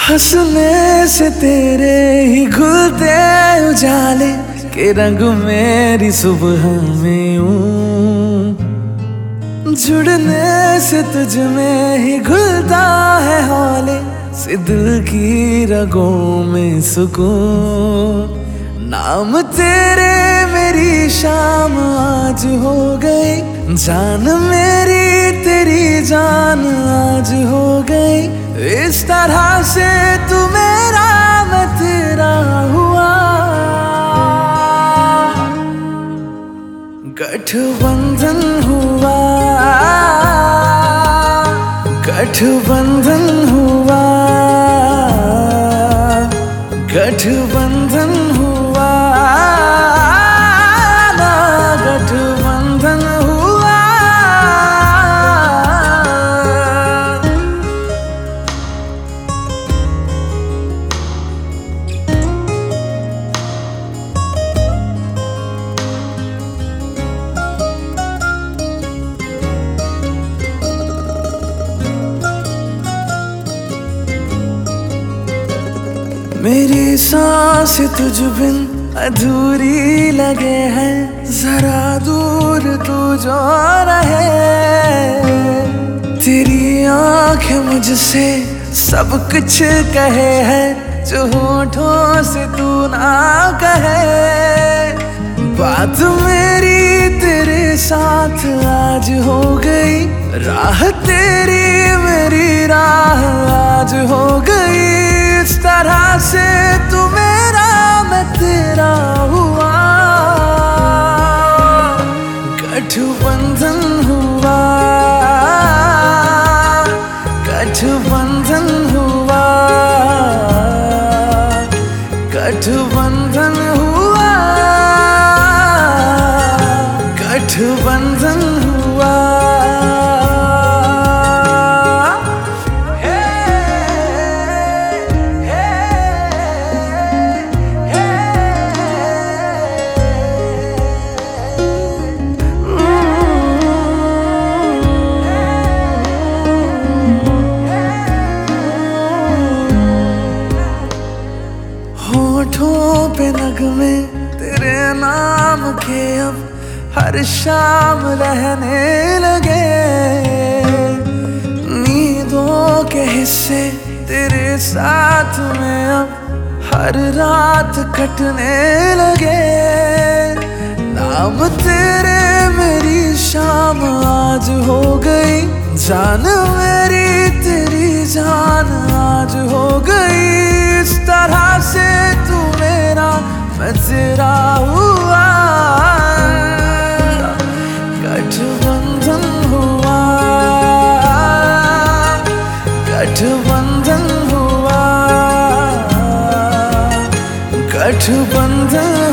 हंसने से तेरे ही खुलते उजाले के रंग मेरी सुबह में यूं जुड़ने से तुझ में ही घुलता है हौले से दिल की रगों में सुकून। नाम तेरे मेरी शाम आज हो गई, जान मेरी तेरी जान आज हो गई। इस तरह से तू मेरा मैं तेरा हुआ, गठबंधन हुआ, गठबंधन हुआ, गठबंधन हुआ ना, गठबंधन हुआ। मेरी सांस तुझ बिन अधूरी लगे है, जरा दूर तू जो रहे। तेरी आंखें मुझसे सब कुछ कहे है, जो होठों से तू ना कहे। बात मेरी तेरे साथ आज हो गई, राह तेरी मेरी राह आज हो गई। इस तरह से तू मेरा मैं तेरा हुआ, गठबंधन हुआ, गठबंधन हुआ, गठबंधन हुआ, गठबंधन हुआ। होठों पे नगमे तेरे नाम के अब हर शाम रहने लगे। नींदों के हिस्से तेरे साथ में अब हर रात कटने लगे। नाम तेरे मेरी शाम आज हो गई, जान मेरी तेरी जान आज हो गई। इस तरह से तू मेरा मैं तेरा हुआ, गठबंधन हुआ, गठबंधन हुआ, गठबंधन